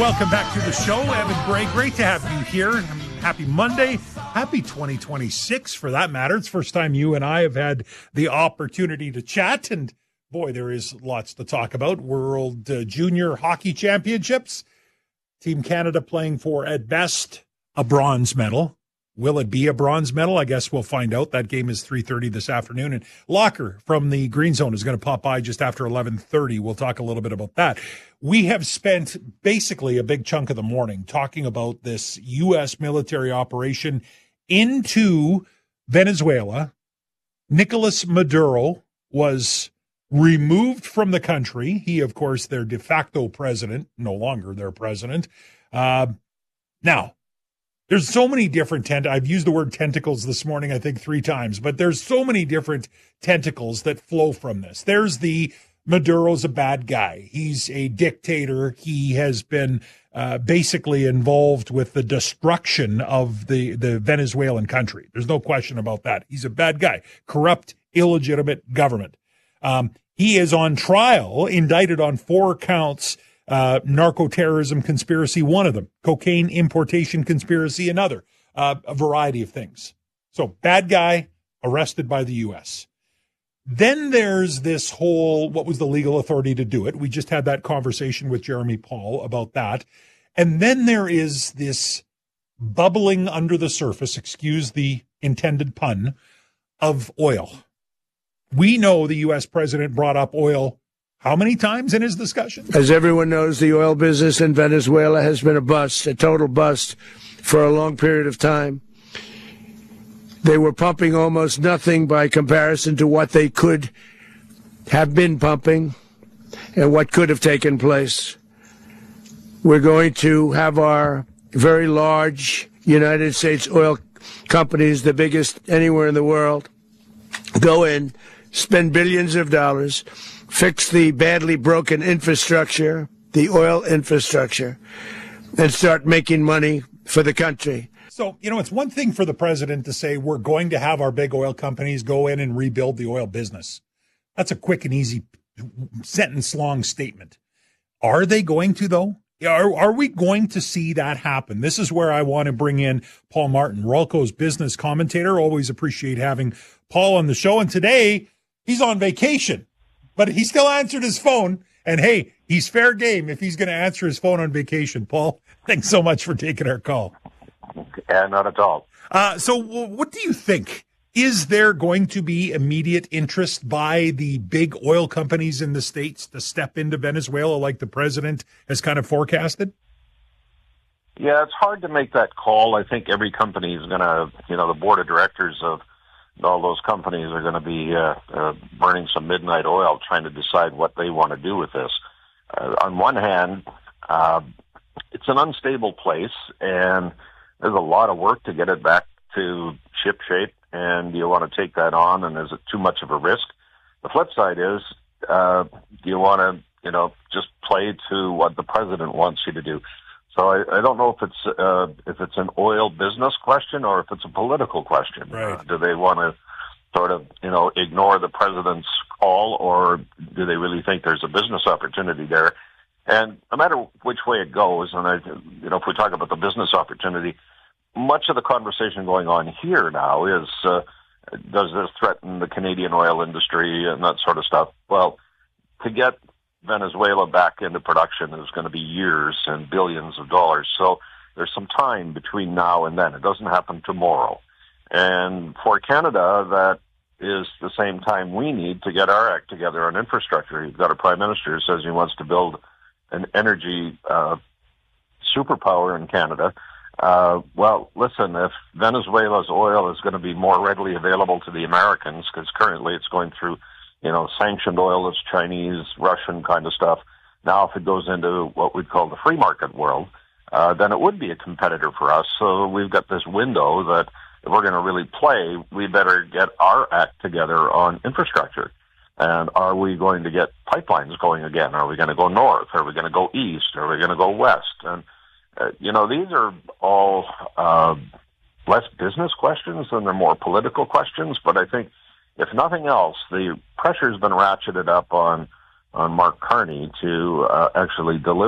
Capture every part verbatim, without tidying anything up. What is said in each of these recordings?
welcome back to the show. Evan Gray, great to have you here. Happy Monday. Happy twenty twenty-six, for that matter. It's the first time you and I have had the opportunity to chat, and boy, there is lots to talk about. World uh, Junior Hockey Championships. Team Canada playing for, at best, a bronze medal. Will it be a bronze medal? I guess we'll find out. That game is three thirty this afternoon. And Locker from the Green Zone is going to pop by just after eleven thirty. We'll talk a little bit about that. We have spent basically a big chunk of the morning talking about this U S military operation into Venezuela. Nicolas Maduro was removed from the country. He, of course, their de facto president, no longer their president. Uh, now, there's so many different tent. I've used the word tentacles this morning, I think, three times, but there's so many different tentacles that flow from this. There's the Maduro's a bad guy. He's a dictator. He has been uh, basically involved with the destruction of the, the Venezuelan country. There's no question about that. He's a bad guy. Corrupt, illegitimate government. Um, he is on trial, indicted on four counts. Uh, narco-terrorism conspiracy, one of them. Cocaine importation conspiracy, another. Uh, a variety of things. So, bad guy, arrested by the U S. Then there's this whole, what was the legal authority to do it? We just had that conversation with Jeremy Paul about that. And then there is this bubbling under the surface, excuse the intended pun, of oil. We know the U S president brought up oil how many times in his discussion? As everyone knows, the oil business in Venezuela has been a bust, a total bust for a long period of time. They were pumping almost nothing by comparison to what they could have been pumping and what could have taken place. We're going to have our very large United States oil companies, the biggest anywhere in the world, go in, spend billions of dollars, fix the badly broken infrastructure, the oil infrastructure, and start making money for the country. So, you know, it's one thing for the president to say we're going to have our big oil companies go in and rebuild the oil business. That's a quick and easy sentence-long statement. Are they going to, though? Are, are we going to see that happen? This is where I want to bring in Paul Martin, Ralco's business commentator. Always appreciate having Paul on the show. And today, he's on vacation. But he still answered his phone, and hey, he's fair game if he's going to answer his phone on vacation. Paul, thanks so much for taking our call. Yeah, not at all. Uh, so what do you think? Is there going to be immediate interest by the big oil companies in the States to step into Venezuela like the president has kind of forecasted? Yeah, it's hard to make that call. I think every company is going to, you know, the board of directors of all those companies are going to be uh, uh, burning some midnight oil trying to decide what they want to do with this. Uh, on one hand, uh, it's an unstable place, and there's a lot of work to get it back to ship shape, and do you want to take that on, and is it too much of a risk? The flip side is, uh, do you want to, you know, just play to what the president wants you to do? So I, I don't know if it's uh, if it's an oil business question or if it's a political question. Right. Uh, do they want to sort of, you know, ignore the president's call, or do they really think there's a business opportunity there? And no matter which way it goes, and I, you know, if we talk about the business opportunity, much of the conversation going on here now is, uh, does this threaten the Canadian oil industry and that sort of stuff? Well, to get Venezuela back into production is going to be years and billions of dollars. So there's some time between now and then. It doesn't happen tomorrow. And for Canada, that is the same time we need to get our act together on infrastructure. You've got a prime minister who says he wants to build an energy uh, superpower in Canada. Uh, well, listen, if Venezuela's oil is going to be more readily available to the Americans, because currently it's going through, you know, sanctioned oil, it's Chinese, Russian kind of stuff. Now, if it goes into what we'd call the free market world, uh, then it would be a competitor for us. So we've got this window that if we're going to really play, we better get our act together on infrastructure. And are we going to get pipelines going again? Are we going to go north? Are we going to go east? Are we going to go west? And, uh, you know, these are all uh, less business questions than they're more political questions. But I think, if nothing else, the pressure's been ratcheted up on on Mark Carney to uh, actually deliver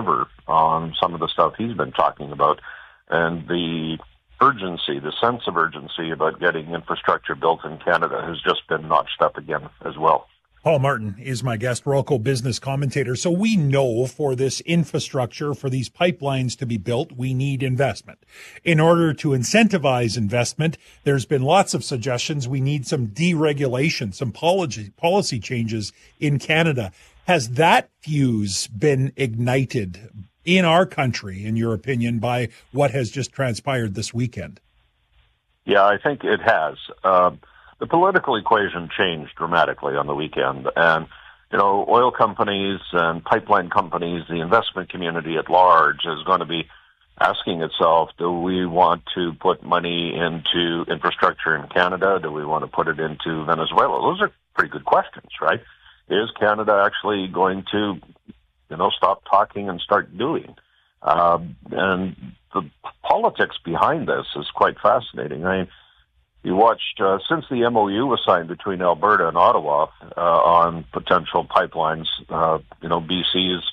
on some of the stuff he's been talking about. And the urgency, the sense of urgency about getting infrastructure built in Canada has just been notched up again as well. Paul Martin is my guest, Royalco business commentator. So we know for this infrastructure, for these pipelines to be built, we need investment. In order to incentivize investment, there's been lots of suggestions. We need some deregulation, some policy, policy changes in Canada. Has that fuse been ignited in our country, in your opinion, by what has just transpired this weekend? Yeah, I think it has. Uh, The political equation changed dramatically on the weekend. And, you know, oil companies and pipeline companies, the investment community at large is going to be asking itself, do we want to put money into infrastructure in Canada? Do we want to put it into Venezuela? Those are pretty good questions, right? Is Canada actually going to, you know, stop talking and start doing? Um, and the politics behind this is quite fascinating. I mean, You watched, uh, since the M O U was signed between Alberta and Ottawa uh, on potential pipelines, uh, you know, B C's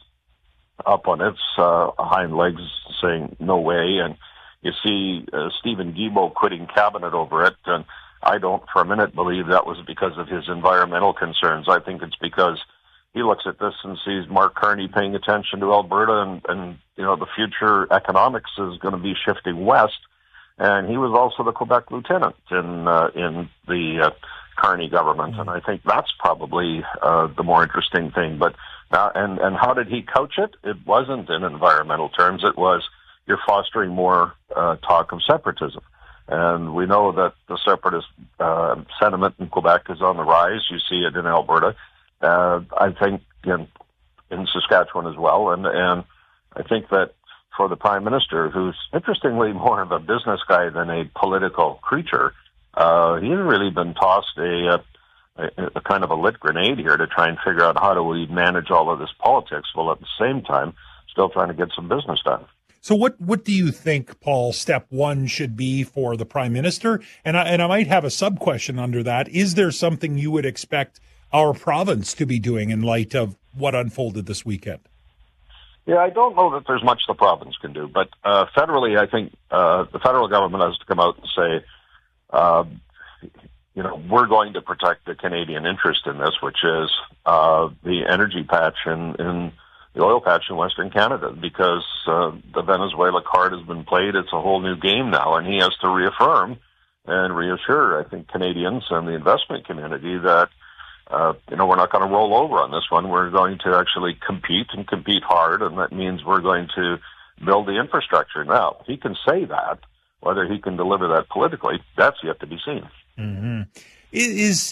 up on its uh, hind legs saying no way. And you see uh, Stephen Guilbeault quitting cabinet over it. And I don't for a minute believe that was because of his environmental concerns. I think it's because he looks at this and sees Mark Carney paying attention to Alberta and, and you know, the future economics is going to be shifting west. And he was also the Quebec lieutenant in uh, in the uh, Carney government, and I think that's probably uh, the more interesting thing. But uh, and and how did he couch it? It wasn't in environmental terms. It was you're fostering more uh, talk of separatism, and we know that the separatist uh, sentiment in Quebec is on the rise. You see it in Alberta. Uh, I think in in Saskatchewan as well, and and I think that. For the Prime Minister, who's interestingly more of a business guy than a political creature, uh, he hasn't really been tossed a, a, a kind of a lit grenade here to try and figure out how do we manage all of this politics while at the same time still trying to get some business done. So what, what do you think, Paul, step one should be for the Prime Minister? And I, and I might have a sub-question under that. Is there something you would expect our province to be doing in light of what unfolded this weekend? Yeah, I don't know that there's much the province can do, but uh, federally, I think uh, the federal government has to come out and say, uh, you know, we're going to protect the Canadian interest in this, which is uh, the energy patch in, in the oil patch in Western Canada, because uh, the Venezuela card has been played. It's a whole new game now, and he has to reaffirm and reassure, I think, Canadians and the investment community that Uh, you know, we're not going to roll over on this one. We're going to actually compete and compete hard, and that means we're going to build the infrastructure. Now, he can say that. Whether he can deliver that politically, that's yet to be seen. Mm-hmm. Is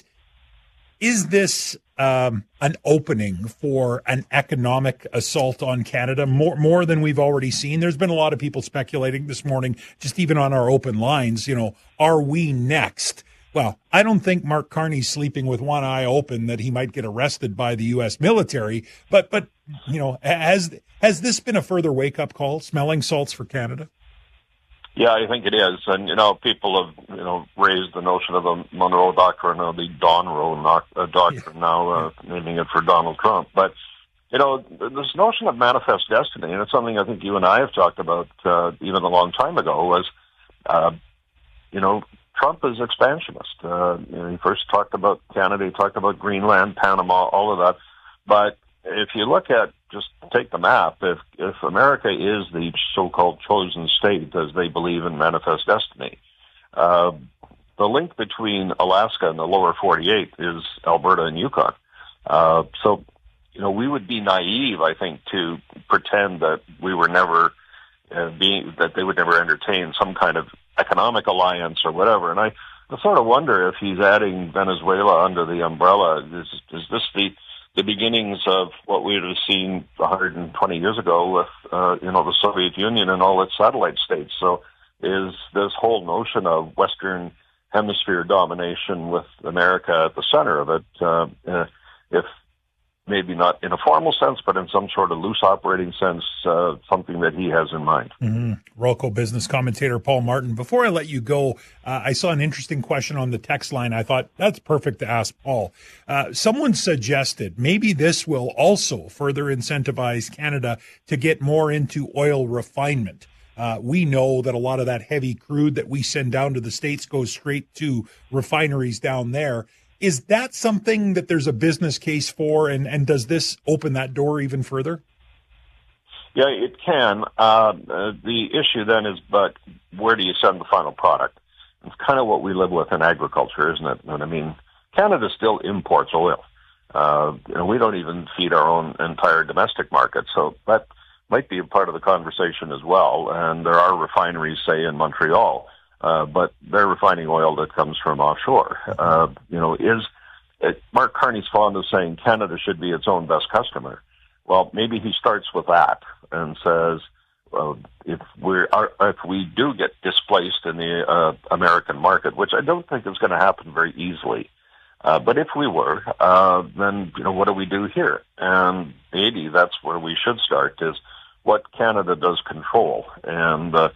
is this um, an opening for an economic assault on Canada, more more than we've already seen? There's been a lot of people speculating this morning, just even on our open lines, you know, are we next? Well, I don't think Mark Carney's sleeping with one eye open that he might get arrested by the U S military. But, but you know, has has this been a further wake-up call, smelling salts for Canada? Yeah, I think it is. And, you know, people have, you know, raised the notion of the Monroe Doctrine or the Donroe uh, Doctrine yeah. now, uh, naming it for Donald Trump. But, you know, this notion of manifest destiny, and it's something I think you and I have talked about uh, even a long time ago, was, uh, you know, Trump is expansionist. Uh, you know, he first talked about Canada, he talked about Greenland, Panama, all of that. But if you look at, just take the map, if, if America is the so-called chosen state, as they believe in manifest destiny, uh, the link between Alaska and the lower forty-eight is Alberta and Yukon. Uh, so, you know, we would be naive, I think, to pretend that we were never uh, being, that they would never entertain some kind of economic alliance or whatever. And I, I sort of wonder if he's adding Venezuela under the umbrella. Is, is this the, the beginnings of what we would have seen one hundred twenty years ago with, uh, you know, the Soviet Union and all its satellite states? So is this whole notion of Western Hemisphere domination with America at the center of it, uh, uh, if maybe not in a formal sense, but in some sort of loose operating sense, uh, something that he has in mind. Mm-hmm. Royco business commentator Paul Martin. Before I let you go, uh, I saw an interesting question on the text line. I thought that's perfect to ask Paul. Uh, someone suggested maybe this will also further incentivize Canada to get more into oil refinement. Uh, we know that a lot of that heavy crude that we send down to the States goes straight to refineries down there. Is that something that there's a business case for, and, and does this open that door even further? Yeah, it can. Uh, uh, the issue then is, but where do you send the final product? It's kind of what we live with in agriculture, isn't it? And I mean, Canada still imports oil. Uh, you know, we don't even feed our own entire domestic market, so that might be a part of the conversation as well. And there are refineries, say, in Montreal, Uh, but they're refining oil that comes from offshore. Uh, you know, is uh, Mark Carney's fond of saying Canada should be its own best customer. Well, maybe he starts with that and says, well, if we are, if we do get displaced in the uh, American market, which I don't think is going to happen very easily, uh, but if we were, uh, then you know, what do we do here? And maybe that's where we should start: is what Canada does control. And uh,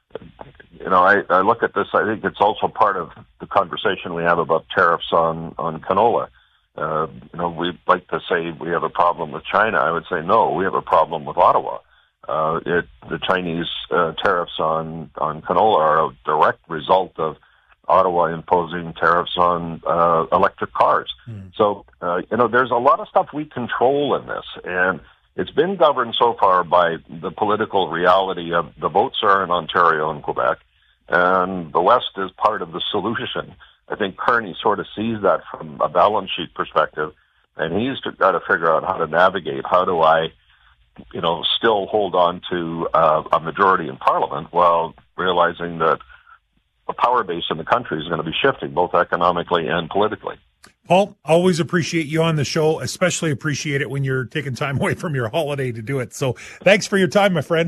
You know, I, I look at this, I think it's also part of the conversation we have about tariffs on, on canola. Uh, you know, we like to say we have a problem with China. I would say, no, we have a problem with Ottawa. Uh, it, the Chinese uh, tariffs on, on canola are a direct result of Ottawa imposing tariffs on uh, electric cars. Mm. So, uh, you know, there's a lot of stuff we control in this. And it's been governed so far by the political reality of the votes are in Ontario and Quebec, and the West is part of the solution. I think Carney sort of sees that from a balance sheet perspective, and he's got to figure out how to navigate. How do I, you know, still hold on to uh, a majority in Parliament while realizing that the power base in the country is going to be shifting, both economically and politically. Paul, always appreciate you on the show, especially appreciate it when you're taking time away from your holiday to do it. So thanks for your time, my friend.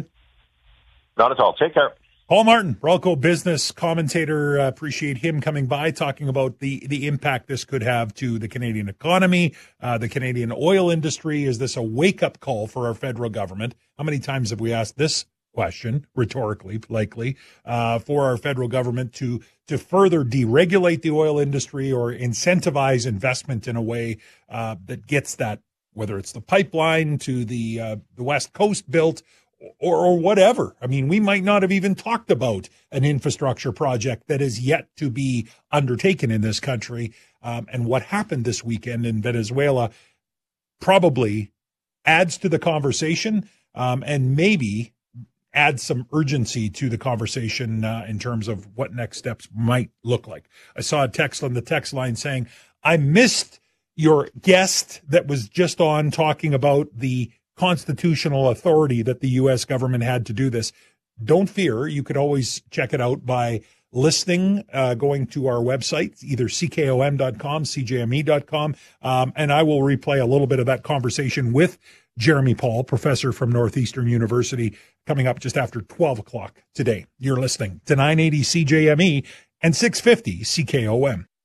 Not at all. Take care. Paul Martin, Royco business commentator. Uh, appreciate him coming by, talking about the, the impact this could have to the Canadian economy, uh, the Canadian oil industry. Is this a wake-up call for our federal government? How many times have we asked this question, rhetorically, likely, uh, for our federal government to to further deregulate the oil industry or incentivize investment in a way uh, that gets that, whether it's the pipeline to the uh, the West Coast built or, or whatever. I mean, we might not have even talked about an infrastructure project that is yet to be undertaken in this country. Um, and what happened this weekend in Venezuela probably adds to the conversation um, and maybe add some urgency to the conversation uh, in terms of what next steps might look like. I saw a text on the text line saying, I missed your guest that was just on talking about the constitutional authority that the U S government had to do this. Don't fear. You could always check it out by listening, uh, going to our website, either C K O M dot com, C J M E dot com, um, and I will replay a little bit of that conversation with Jeremy Paul, professor from Northeastern University, coming up just after twelve o'clock today. You're listening to nine eighty C J M E and six fifty C K O M.